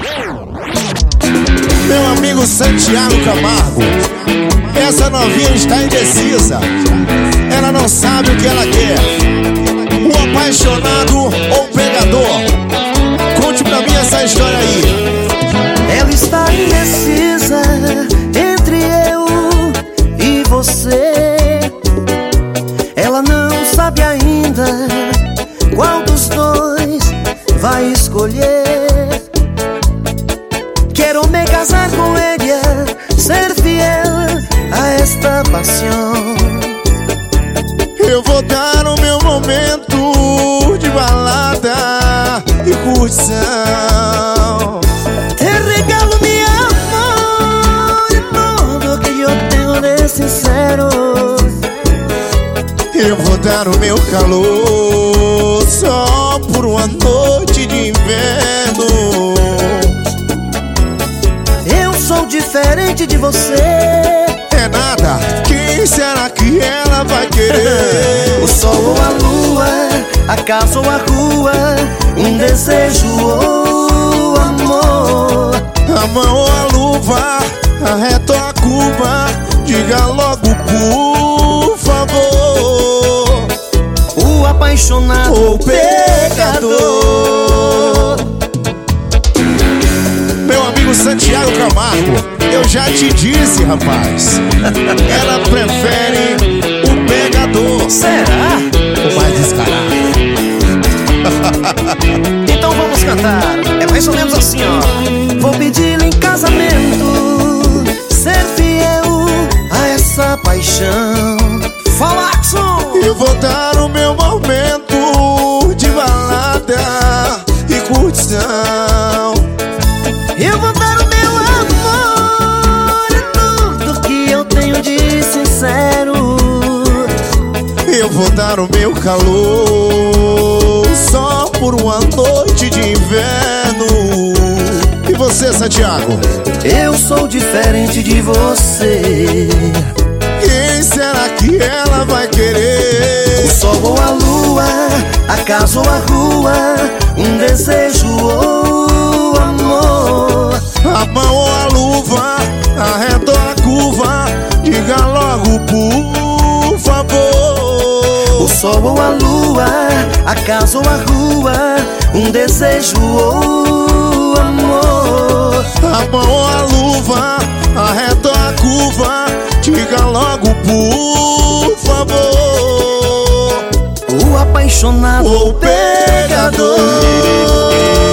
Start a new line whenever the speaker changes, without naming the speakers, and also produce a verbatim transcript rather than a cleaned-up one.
Meu amigo Santiago Camargo, essa novinha está indecisa. Ela não sabe o que ela quer, o apaixonado ou o pegador. Conte pra mim essa história aí.
Ela está indecisa entre eu e você. Ela não sabe ainda qual dos dois vai escolher. Quero me casar com ele, ser fiel a esta paixão.
Eu vou dar o meu momento de balada e curtição.
Te regalo mi amor e tudo que eu tenho de sincero.
Eu vou dar o meu calor só por uma noite de inverno.
Eu sou diferente de você.
É nada, quem será que ela vai querer?
O sol ou a lua, a casa ou a rua, um desejo ou amor.
A mão ou a luva, a reta ou a curva, diga logo por favor.
O apaixonado
ou pegador. Meu amigo Santiago Camargo, eu já te disse, rapaz, ela prefere o pegador.
Será?
O mais descarado.
Então vamos cantar. É mais ou menos assim, ó. Vou pedir-lhe em casamento, ser fiel a essa paixão. Fala, Axon!
Eu vou dar o meu momento de balada e curtição.
Eu vou dar o meu amor e tudo que eu tenho de sincero.
Eu vou dar o meu calor só por uma noite de inverno. E você, Santiago?
Eu sou diferente de você.
Quem será que ela vai querer?
O sol ou a lua, a casa ou a rua, um desejo ou amor.
A mão ou a luva, a reta ou a curva, diga logo por favor.
O sol ou a lua, a casa ou a rua, um desejo ou amor.
A mão ou a luva, a reta ou a curva, diga logo por favor.
O apaixonado
ou pegador.